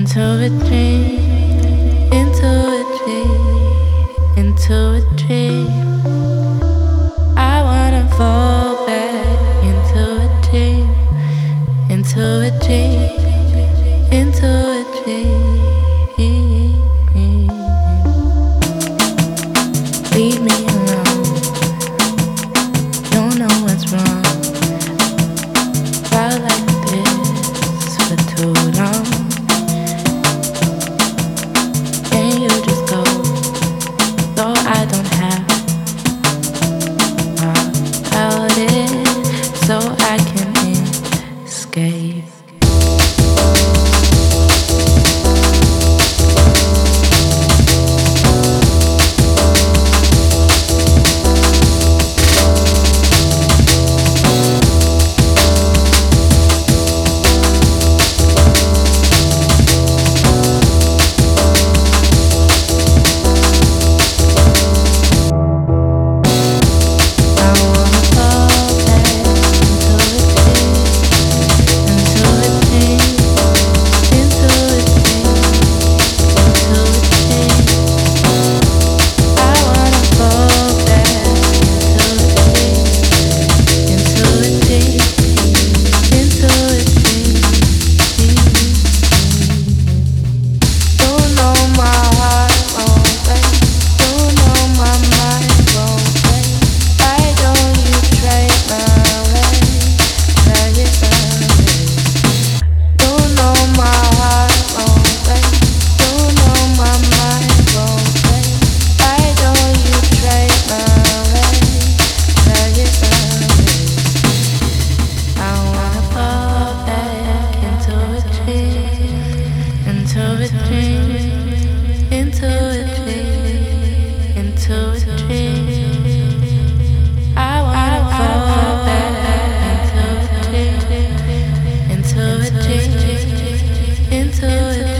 into a dream, into a dream, into a dream. I wanna fall back into a dream, into a dream, into a dream. Leave me alone, don't know what's wrong. Felt like this for too long. Can you just go so I don't have about it, so I can escape? Into a dream, into a dream, into a dream. I wanna fall back into a dream, into a dream, into a dream.